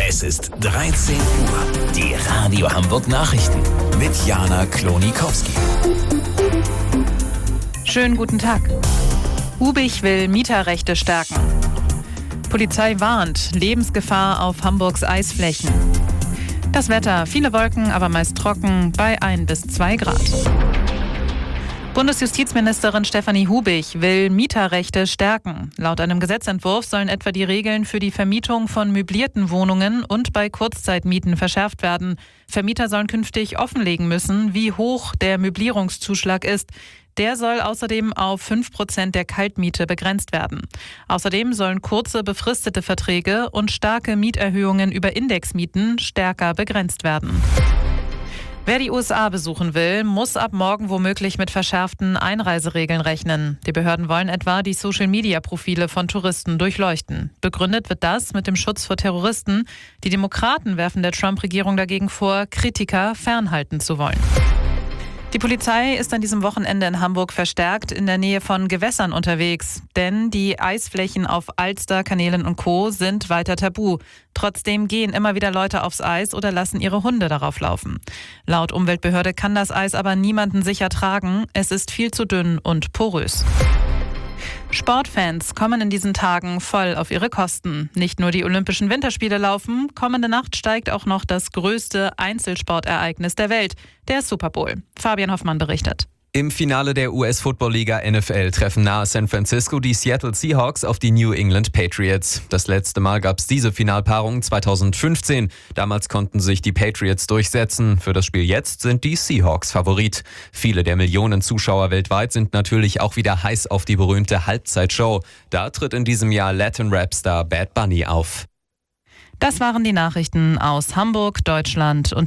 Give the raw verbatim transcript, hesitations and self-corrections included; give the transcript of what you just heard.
Es ist dreizehn Uhr. Die Radio Hamburg Nachrichten mit Jana Klonikowski. Schönen guten Tag. Hubich will Mieterrechte stärken. Polizei warnt, Lebensgefahr auf Hamburgs Eisflächen. Das Wetter, viele Wolken, aber meist trocken, bei ein bis zwei Grad. Bundesjustizministerin Stefanie Hubich will Mieterrechte stärken. Laut einem Gesetzentwurf sollen etwa die Regeln für die Vermietung von möblierten Wohnungen und bei Kurzzeitmieten verschärft werden. Vermieter sollen künftig offenlegen müssen, wie hoch der Möblierungszuschlag ist. Der soll außerdem auf fünf Prozent der Kaltmiete begrenzt werden. Außerdem sollen kurze befristete Verträge und starke Mieterhöhungen über Indexmieten stärker begrenzt werden. Wer die U S A besuchen will, muss ab morgen womöglich mit verschärften Einreiseregeln rechnen. Die Behörden wollen etwa die Social-Media-Profile von Touristen durchleuchten. Begründet wird das mit dem Schutz vor Terroristen. Die Demokraten werfen der Trump-Regierung dagegen vor, Kritiker fernhalten zu wollen. Die Polizei ist an diesem Wochenende in Hamburg verstärkt in der Nähe von Gewässern unterwegs. Denn die Eisflächen auf Alster, Kanälen und Co. sind weiter tabu. Trotzdem gehen immer wieder Leute aufs Eis oder lassen ihre Hunde darauf laufen. Laut Umweltbehörde kann das Eis aber niemanden sicher tragen. Es ist viel zu dünn und porös. Sportfans kommen in diesen Tagen voll auf ihre Kosten. Nicht nur die Olympischen Winterspiele laufen, kommende Nacht steigt auch noch das größte Einzelsportereignis der Welt, der Super Bowl. Fabian Hoffmann berichtet. Im Finale der U S-Football-Liga N F L treffen nahe San Francisco die Seattle Seahawks auf die New England Patriots. Das letzte Mal gab es diese Finalpaarung zweitausendfünfzehn. Damals konnten sich die Patriots durchsetzen. Für das Spiel jetzt sind die Seahawks Favorit. Viele der Millionen Zuschauer weltweit sind natürlich auch wieder heiß auf die berühmte Halbzeitshow. Da tritt in diesem Jahr Latin-Rap-Star Bad Bunny auf. Das waren die Nachrichten aus Hamburg, Deutschland und